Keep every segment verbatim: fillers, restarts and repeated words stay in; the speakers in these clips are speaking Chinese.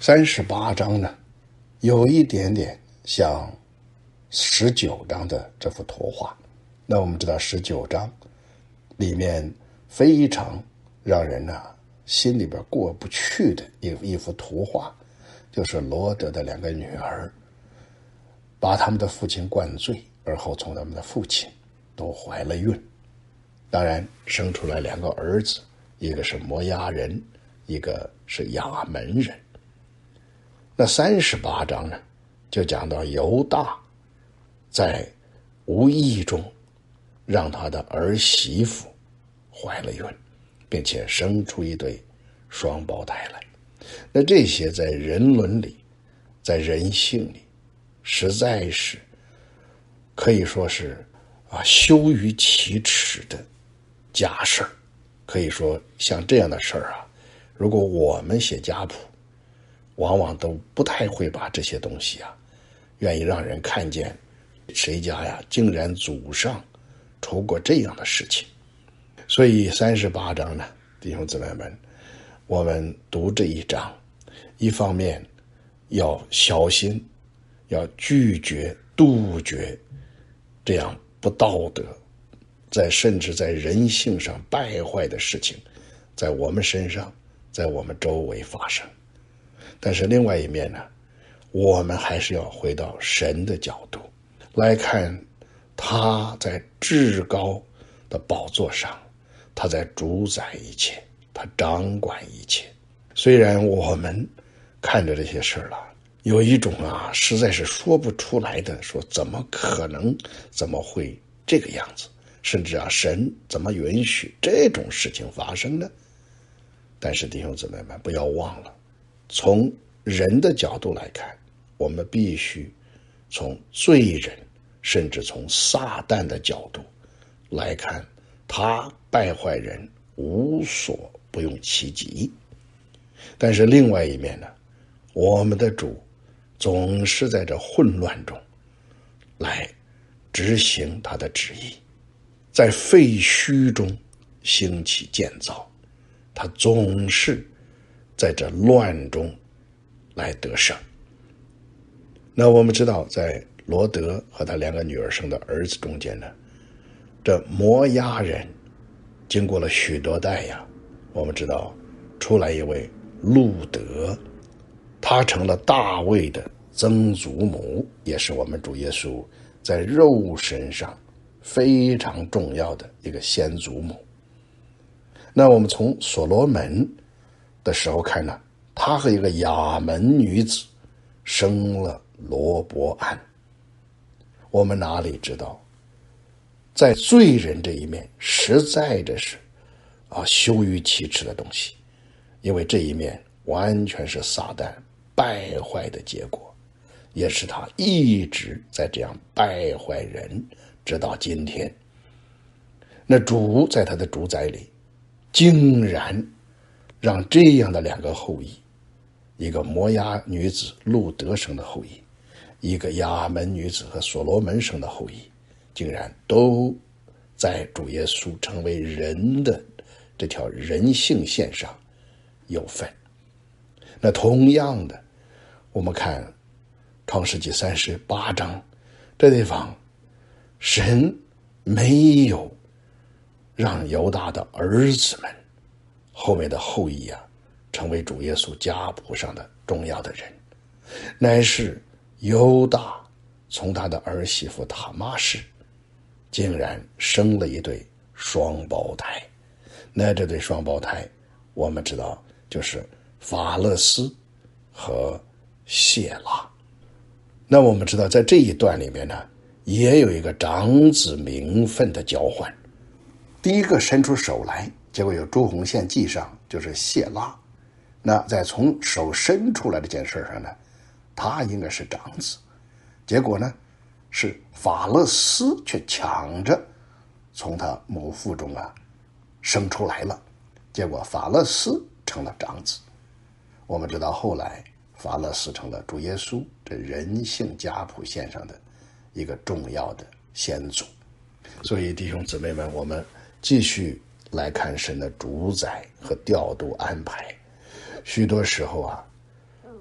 三十八章呢，有一点点像十九章的这幅图画。那我们知道十九章里面非常让人呢、啊、心里边过不去的一一幅图画，就是罗德的两个女儿把他们的父亲灌醉，而后从他们的父亲都怀了孕，当然生出来两个儿子，一个是摩押人，一个是亚门人。那三十八章呢，就讲到犹大在无意中让他的儿媳妇怀了孕，并且生出一对双胞胎来。那这些在人伦里，在人性里，实在是可以说是啊羞于启齿的家事儿。可以说像这样的事儿啊，如果我们写家谱，往往都不太会把这些东西啊，愿意让人看见谁家呀竟然祖上出过这样的事情。所以三十八章呢，弟兄姊妹们，我们读这一章，一方面要小心，要拒绝杜绝这样不道德在甚至在人性上败坏的事情在我们身上，在我们周围发生。但是另外一面呢，我们还是要回到神的角度来看，他在至高的宝座上，他在主宰一切，他掌管一切。虽然我们看着这些事了，有一种啊实在是说不出来的，说怎么可能，怎么会这个样子，甚至啊神怎么允许这种事情发生呢？但是弟兄姊妹们，不要忘了，从人的角度来看，我们必须从罪人甚至从撒旦的角度来看，他败坏人无所不用其极。但是另外一面呢，我们的主总是在这混乱中来执行他的旨意，在废墟中兴起建造，他总是在这乱中来得胜。那我们知道，在罗德和他两个女儿生的儿子中间呢，这摩押人经过了许多代呀，我们知道出来一位路德，他成了大卫的曾祖母，也是我们主耶稣在肉身上非常重要的一个先祖母。那我们从所罗门的时候看呢，他和一个亚门女子生了罗伯安。我们哪里知道，在罪人这一面实在的是啊羞于启齿的东西，因为这一面完全是撒旦败坏的结果，也是他一直在这样败坏人，直到今天。那主在他的主宰里，竟然让这样的两个后裔，一个摩押女子路德生的后裔，一个亚门女子和所罗门生的后裔，竟然都在主耶稣成为人的这条人性线上有份。那同样的，我们看创世纪三十八章这地方，神没有让犹大的儿子们后面的后裔啊成为主耶稣家谱上的重要的人，乃是犹大从他的儿媳妇塔玛士竟然生了一对双胞胎。那这对双胞胎我们知道就是法勒斯和谢拉。那我们知道在这一段里面呢，也有一个长子名分的交换。第一个伸出手来，结果有朱红线记上，就是谢拉。那在从手伸出来这件事上呢，他应该是长子，结果呢是法勒斯却抢着从他母腹中啊生出来了，结果法勒斯成了长子。我们知道后来法勒斯成了主耶稣这人性家谱线上的一个重要的先祖。所以弟兄姊妹们，我们继续来看神的主宰和调度安排。许多时候啊，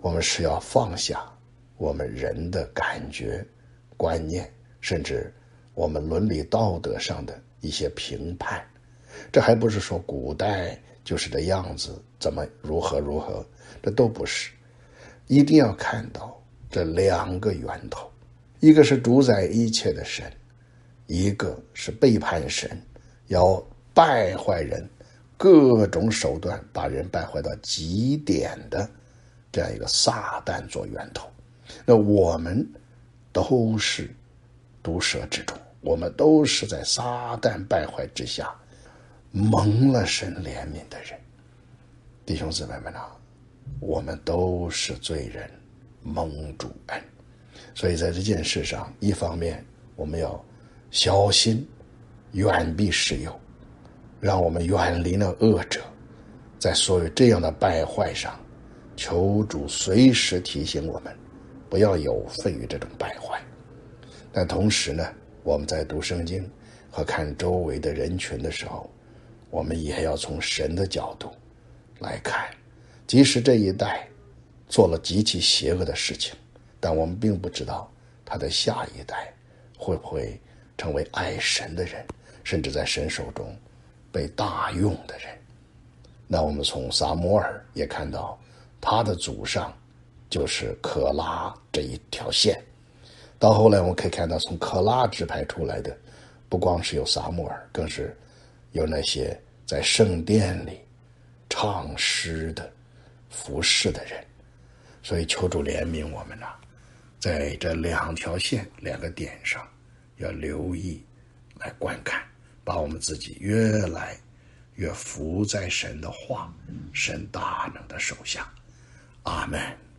我们是要放下我们人的感觉、观念，甚至我们伦理道德上的一些评判。这还不是说古代就是这样子，怎么如何如何，这都不是。一定要看到这两个源头，一个是主宰一切的神，一个是背叛神，要败坏人，各种手段把人败坏到极点的这样一个撒旦做源头。那我们都是毒蛇之中，我们都是在撒旦败坏之下蒙了神怜悯的人。弟兄姊妹们啊，我们都是罪人，蒙主恩。所以在这件事上，一方面我们要小心，远避世诱，让我们远离了恶者，在所有这样的败坏上，求主随时提醒我们，不要有份于这种败坏。但同时呢，我们在读圣经和看周围的人群的时候，我们也要从神的角度来看，即使这一代做了极其邪恶的事情，但我们并不知道他的下一代会不会成为爱神的人，甚至在神手中被大用的人。那我们从撒母耳也看到，他的祖上就是可拉这一条线。到后来我们可以看到，从可拉支派出来的不光是有撒母耳，更是有那些在圣殿里唱诗的、服侍的人。所以求主怜悯我们呐、啊，在这两条线、两个点上要留意来观看，把我们自己越来越服在神的话、神大能的手下。阿们。